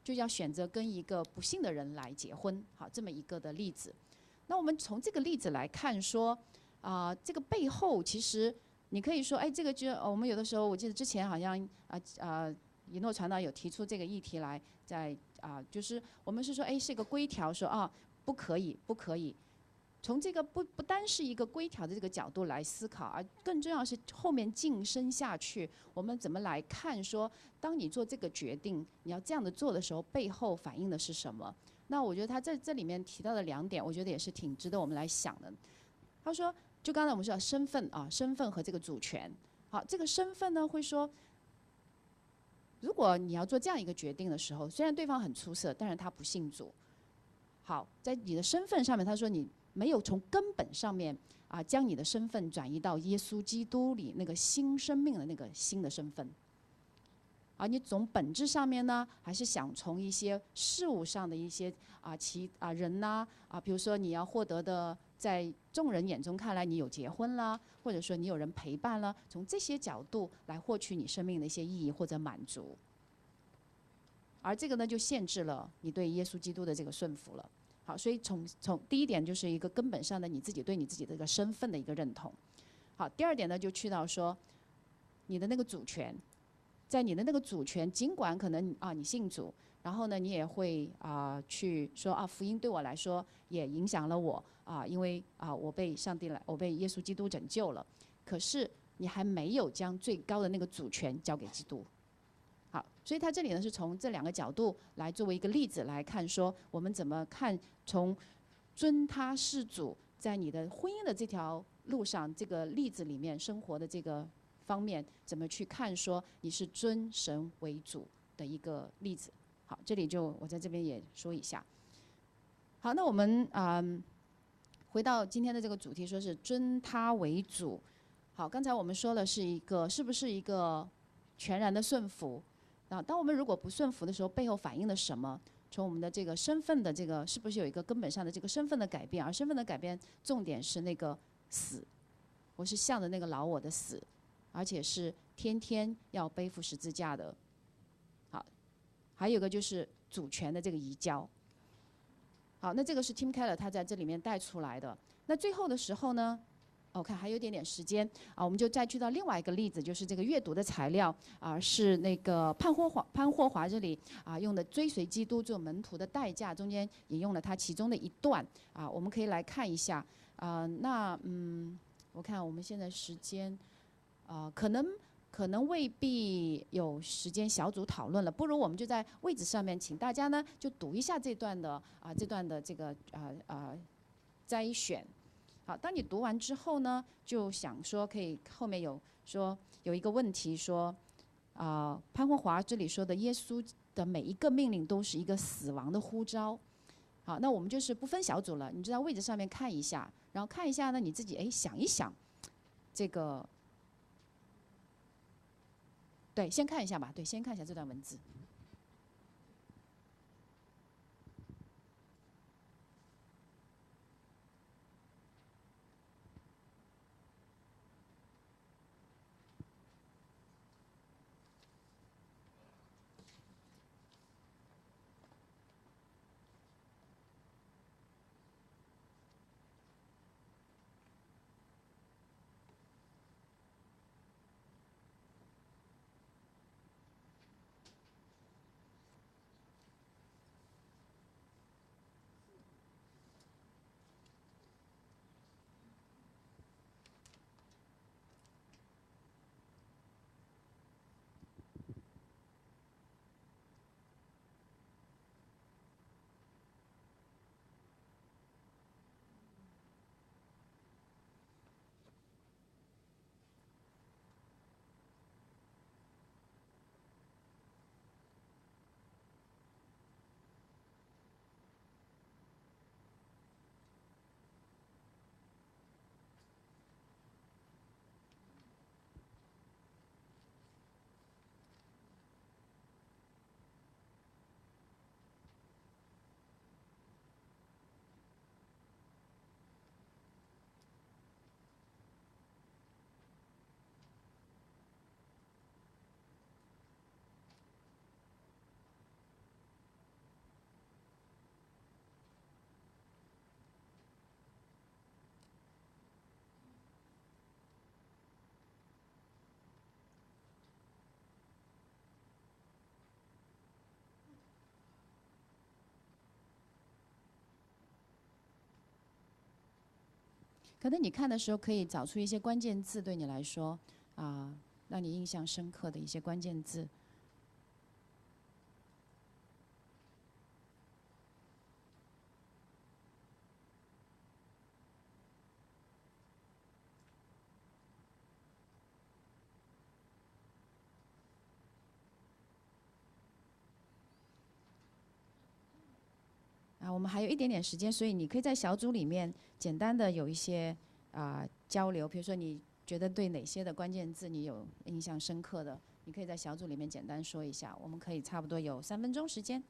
就要选择跟一个不幸的人来结婚，好，这么一个的例子。那我们从这个例子来看说，啊、呃，这个背后其实你可以说，哎，这个就、哦、我们有的时候，我记得之前好像啊啊、呃，一诺传道有提出这个议题来，在啊、呃，就是我们是说，哎，是一个规条，说啊，不可以，不可以。从这个不不单是一个规条的这个角度来思考，而更重要是后面晋升下去，我们怎么来看说，当你做这个决定，你要这样的做的时候，背后反映的是什么？那我觉得他在这里面提到的两点，我觉得也是挺值得我们来想的。他说，就刚才我们说身份啊，身份和这个主权，好，这个身份呢会说，如果你要做这样一个决定的时候，虽然对方很出色，但是他不信主。好，在你的身份上面，他说你没有从根本上面啊，将你的身份转移到耶稣基督里那个新生命的那个新的身份。而你从本质上面呢，还是想从一些事物上的一些啊其啊人呐 啊, 啊，比如说你要获得的，在众人眼中看来你有结婚啦，或者说你有人陪伴了，从这些角度来获取你生命的一些意义或者满足。而这个呢，就限制了你对耶稣基督的这个顺服了。好，所以从从第一点就是一个根本上的你自己对你自己的一个身份的一个认同。好，第二点呢，就去到说你的那个主权，在你的那个主权，尽管可能啊你信主，然后呢你也会啊、呃、去说啊福音对我来说也影响了我啊，因为啊我被上帝来，我被耶稣基督拯救了，可是你还没有将最高的那个主权交给基督。好，所以他这里呢是从这两个角度来作为一个例子来看，说我们怎么看从尊他事主在你的婚姻的这条路上这个例子里面生活的这个方面，怎么去看说你是尊神为主的一个例子。好，这里就我在这边也说一下。好，那我们啊、嗯、回到今天的这个主题，说是尊他为主。好，刚才我们说了是一个是不是一个全然的顺服？啊，当我们如果不顺服的时候，背后反映了什么？从我们的这个身份的这个，是不是有一个根本上的这个身份的改变？而身份的改变，重点是那个死，我是向着那个老我的死，而且是天天要背负十字架的。好，还有一个就是主权的这个移交。好，那这个是 Tim Keller 他在这里面带出来的。那最后的时候呢？我看还有点点时间啊，我们就再去到另外一个例子，就是这个阅读的材料啊，是那个潘霍华潘霍华这里啊用的追随基督做门徒的代价，中间引用了他其中的一段啊，我们可以来看一下啊。那嗯，我看我们现在时间啊，可能可能未必有时间小组讨论了，不如我们就在位置上面，请大家呢就读一下这段的啊这段的这个啊啊摘选。好，当你读完之后呢，就想说可以后面有说有一个问题说，啊、呃，潘霍华这里说的耶稣的每一个命令都是一个死亡的呼召。好，那我们就是不分小组了，你就在位置上面看一下，然后看一下呢你自己哎想一想，这个，对，先看一下吧，对，先看一下这段文字。 可能你看的时候可以找出一些关键字，对你来说啊，让你印象深刻的一些关键字。啊，我们还有一点点时间，所以你可以在小组里面简单的有一些啊、交流，比如说你觉得对哪些的关键字你有印象深刻的，你可以在小组里面简单说一下。我们可以差不多有三分钟时间。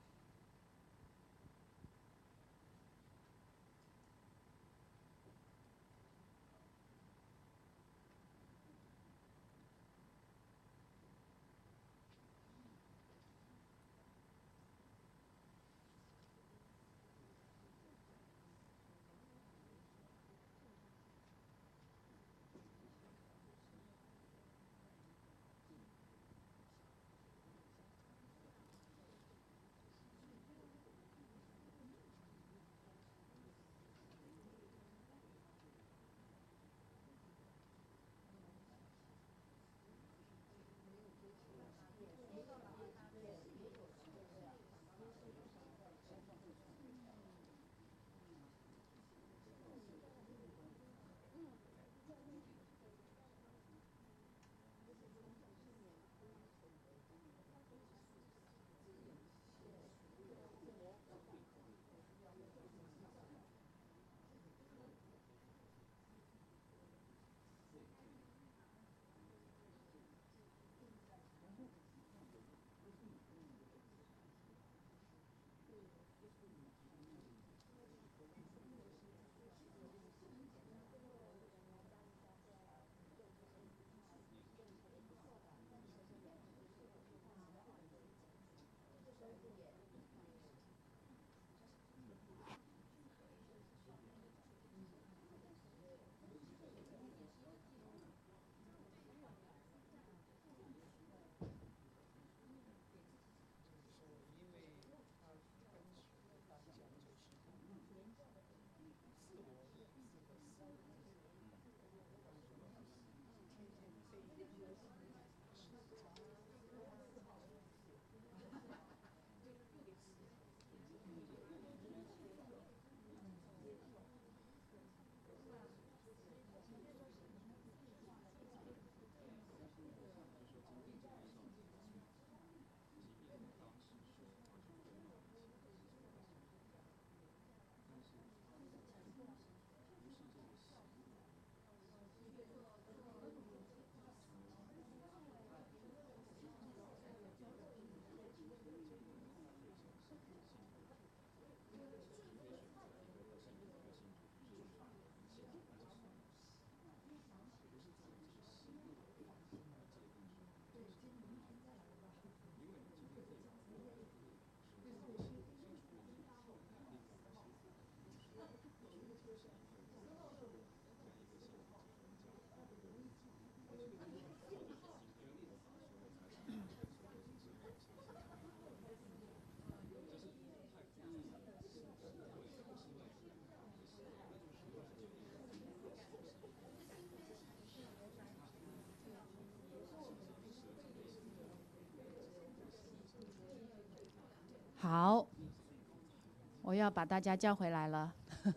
好，我要把大家叫回来了。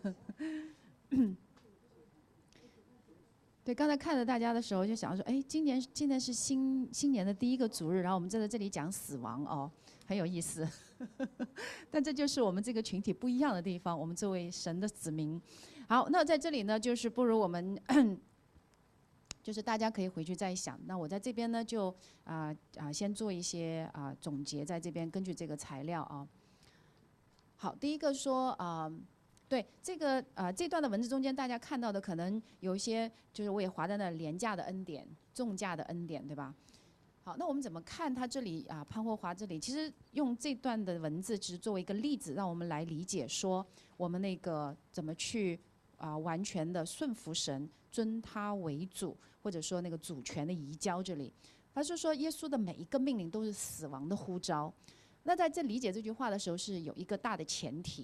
对，刚才看着大家的时候，就想说，哎，今年今年是新新年的第一个主日，然后我们在这里讲死亡哦，很有意思。但这就是我们这个群体不一样的地方，我们作为神的子民。好，那在这里呢，就是不如我们，就是大家可以回去再想。那我在这边呢，就啊啊、呃呃、先做一些啊、呃、总结，在这边根据这个材料啊。好，第一个说啊。呃对这个呃这段的文字中间，大家看到的可能有一些就是我也划在那廉价的恩典、重价的恩典，对吧？好，那我们怎么看他这里啊？潘霍华这里其实用这段的文字，只是作为一个例子，让我们来理解说我们那个怎么去啊完全的顺服神，尊他为主，或者说那个主权的移交这里，他就说耶稣的每一个命令都是死亡的呼召。那在这理解这句话的时候，是有一个大的前提。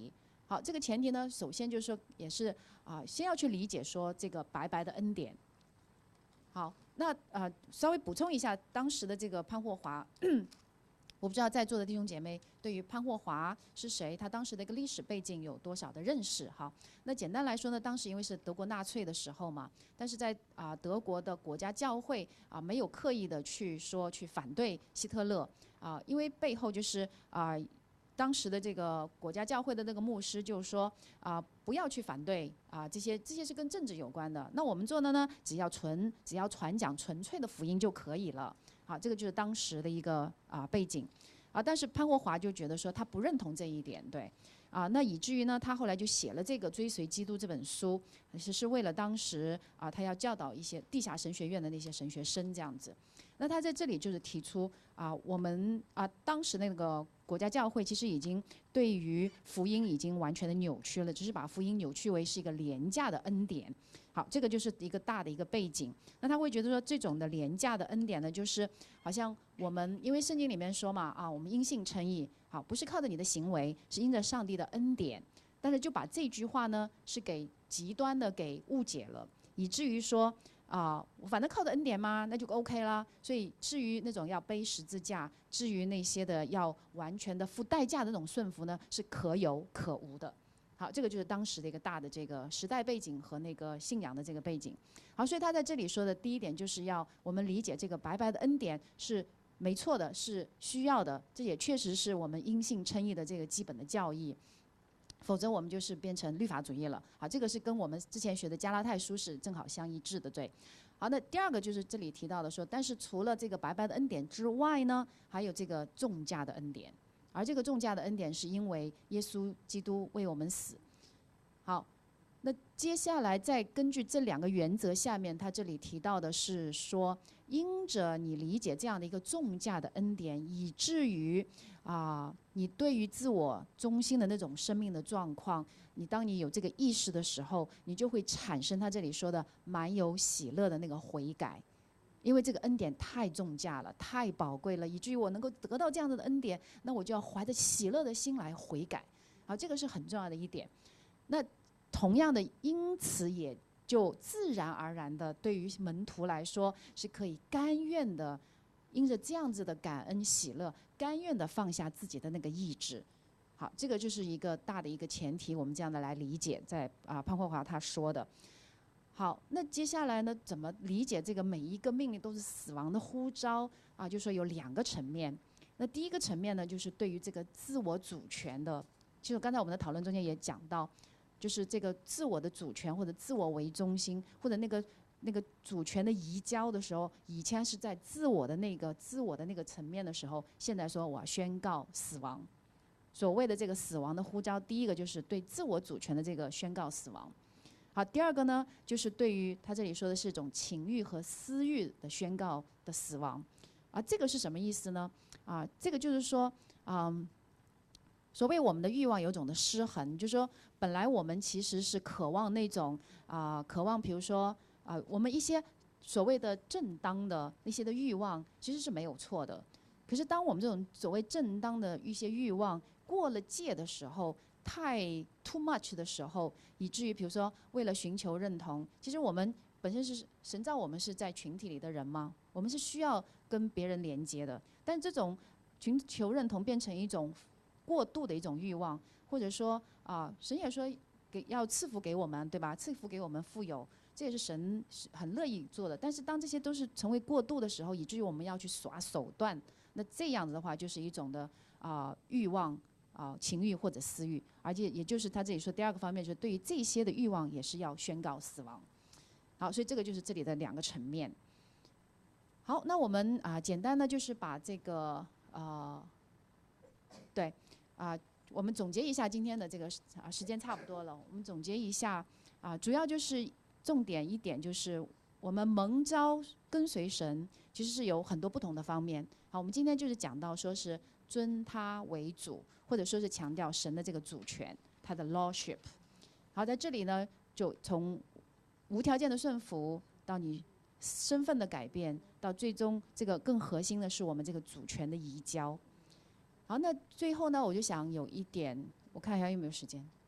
好，这个前提呢，首先就是说，也是啊、先要去理解说这个白白的恩典。好，那呃，稍微补充一下当时的这个潘霍华。我不知道在座的弟兄姐妹对于潘霍华是谁，他当时的一个历史背景有多少的认识？哈，那简单来说呢，当时因为是德国纳粹的时候嘛，但是在啊、德国的国家教会啊、没有刻意的去说去反对希特勒啊、因为背后就是啊、当时的这个国家教会的那个牧师就是说啊、不要去反对啊、这些这些是跟政治有关的。那我们做的呢，只要纯只要传讲纯粹的福音就可以了。好，这个就是当时的一个啊、背景，啊，但是潘霍华就觉得说他不认同这一点，对，啊，那以至于呢，他后来就写了这个《追随基督》这本书，是是为了当时啊，他要教导一些地下神学院的那些神学生这样子。那他在这里就是提出啊，我们啊当时那个国家教会其实已经对于福音已经完全的扭曲了，只是把福音扭曲为是一个廉价的恩典。好，这个就是一个大的一个背景。那他会觉得说，这种的廉价的恩典呢，就是好像我们因为圣经里面说嘛，啊，我们因信称义，好，不是靠着你的行为，是因着上帝的恩典。但是就把这句话呢，是给极端的给误解了，以至于说啊，我反正靠着恩典嘛，那就 OK 啦。所以至于那种要背十字架，至于那些的要完全的付代价的那种顺服呢，是可有可无的。好，这个就是当时的一个大的这个时代背景和那个信仰的这个背景。好，所以他在这里说的第一点就是要我们理解这个白白的恩典是没错的，是需要的，这也确实是我们因信称义的这个基本的教义。否则我们就是变成律法主义了。好，这个是跟我们之前学的加拉太书是正好相一致的，对。好，那第二个就是这里提到的说，但是除了这个白白的恩典之外呢，还有这个重价的恩典。而这个重价的恩典是因为耶稣基督为我们死。好，那接下来再根据这两个原则下面，他这里提到的是说，因着你理解这样的一个重价的恩典，以至于啊，你对于自我中心的那种生命的状况，你当你有这个意识的时候，你就会产生他这里说的满有喜乐的那个悔改。因为这个恩典太重价了，太宝贵了，以至于我能够得到这样子的恩典，那我就要怀着喜乐的心来悔改。好，这个是很重要的一点。那同样的，因此也就自然而然的，对于门徒来说是可以甘愿的，因着这样子的感恩喜乐，甘愿的放下自己的那个意志。好，这个就是一个大的一个前提，我们这样的来理解，在啊潘霍华他说的。好，那接下来呢，怎么理解这个每一个命令都是死亡的呼召啊？就说有两个层面。那第一个层面呢，就是对于这个自我主权的，其实刚才我们的讨论中间也讲到，就是这个自我的主权或者自我为中心，或者那个那个主权的移交的时候，以前是在自我的那个自我的那个层面的时候，现在说我要宣告死亡。所谓的这个死亡的呼召，第一个就是对自我主权的这个宣告死亡。好，第二个呢，就是对于他这里说的是一种情欲和私欲的宣告的死亡，啊，这个是什么意思呢？啊，这个就是说，嗯，所谓我们的欲望有种的失衡，就是说，本来我们其实是渴望那种啊，渴望比如说啊，我们一些所谓的正当的那些的欲望，其实是没有错的。可是当我们这种所谓正当的一些欲望过了界的时候，太 too much 的时候，以至于比如说为了寻求认同，其实我们本身是神造我们是在群体里的人嘛，我们是需要跟别人连接的。但这种寻求认同变成一种过度的一种欲望，或者说啊，神也说给要赐福给我们，对吧？赐福给我们富有，这也是神很乐意做的。但是当这些都是成为过度的时候，以至于我们要去耍手段，那这样子的话就是一种的啊欲望。啊，情欲或者私欲，而且也就是他这里说第二个方面，就是对于这些的欲望也是要宣告死亡。好，所以这个就是这里的两个层面。好，那我们啊，简单的就是把这个呃，对啊，我们总结一下今天的这个啊时间差不多了，我们总结一下啊，主要就是重点一点就是我们蒙召跟随神，其实是有很多不同的方面。好，我们今天就是讲到说是尊他为主。或者说是强调神的这个主权，他的 lordship。好，在这里呢，就从无条件的顺服到你身份的改变，到最终这个更核心的是我们这个主权的移交。好，那最后呢，我就想有一点，我看一下有没有时间。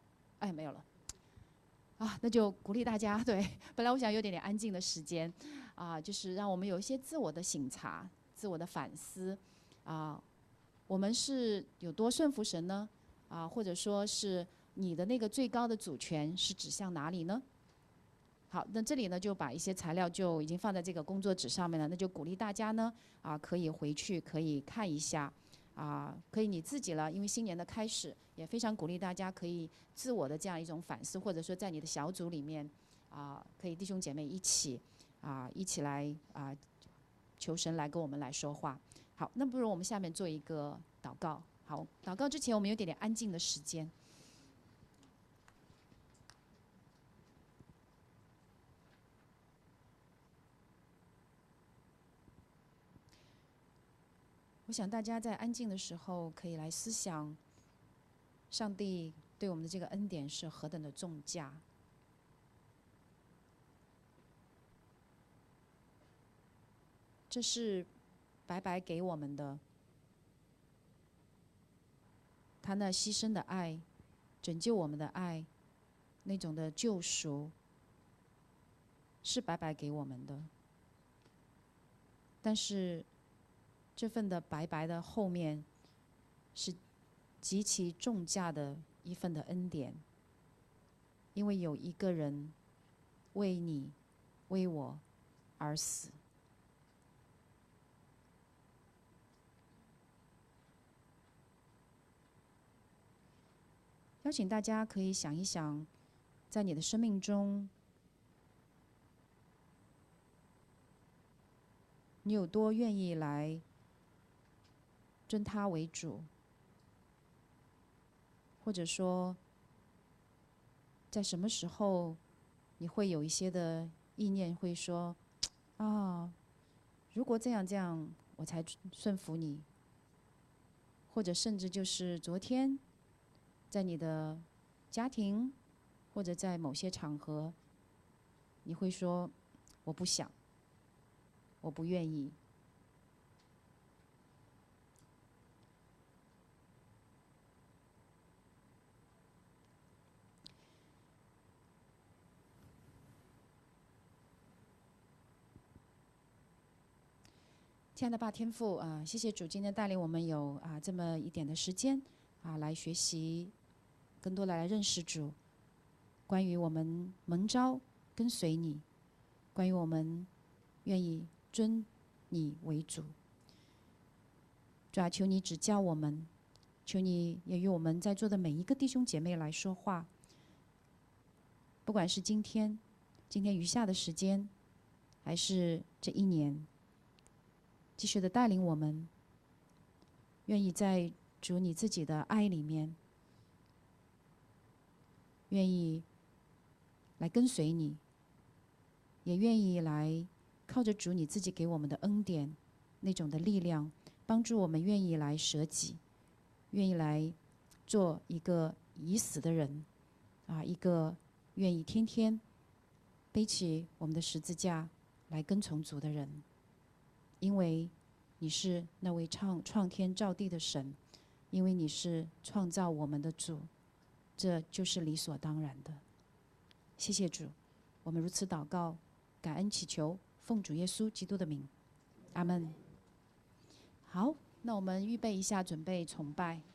哎，没有了。啊，那就鼓励大家，对，本来我想有点点安静的时间，啊，就是让我们有一些自我的省察、自我的反思，啊，我们是有多顺服神呢？啊，或者说是你的那个最高的主权是指向哪里呢？好，那这里呢就把一些材料就已经放在这个工作纸上面了，那就鼓励大家呢啊可以回去可以看一下，啊可以你自己了，因为新年的开始，也非常鼓励大家可以自我的这样一种反思，或者说在你的小组里面啊可以弟兄姐妹一起啊一起来啊求神来跟我们来说话。好，那不如我们下面做一个祷告。好，祷告之前我们有点点安静的时间。我想大家在安静的时候可以来思想，上帝对我们的这个恩典是何等的重价。这是白白给我们的，他那牺牲的爱，拯救我们的爱，那种的救赎，是白白给我们的。但是这份的白白的后面，是极其重价的一份的恩典，因为有一个人为你、为我而死。邀请大家可以想一想，在你的生命中，你有多愿意来尊他为主，或者说，在什么时候你会有一些的意念，会说啊，如果这样这样，我才顺服你，或者甚至就是昨天，在你的家庭或者在某些场合，你会说我不想，我不愿意。亲爱的爸天父啊、呃，谢谢主今天带领我们有啊、呃、这么一点的时间啊、呃、来学习，更多的来认识主，关于我们蒙召跟随你，关于我们愿意尊你为主。主啊，求你指教我们，求你也与我们在座的每一个弟兄姐妹来说话。不管是今天，今天余下的时间，还是这一年，继续的带领我们，愿意在主你自己的爱里面，愿意来跟随你，也愿意来靠着主你自己给我们的恩典那种的力量，帮助我们愿意来舍己，愿意来做一个已死的人啊，一个愿意天天背起我们的十字架来跟从主的人。因为你是那位创创天造地的神，因为你是创造我们的主，这就是理所当然的。谢谢主，我们如此祷告，感恩祈求，奉主耶稣基督的名，阿们。好，那我们预备一下，准备崇拜。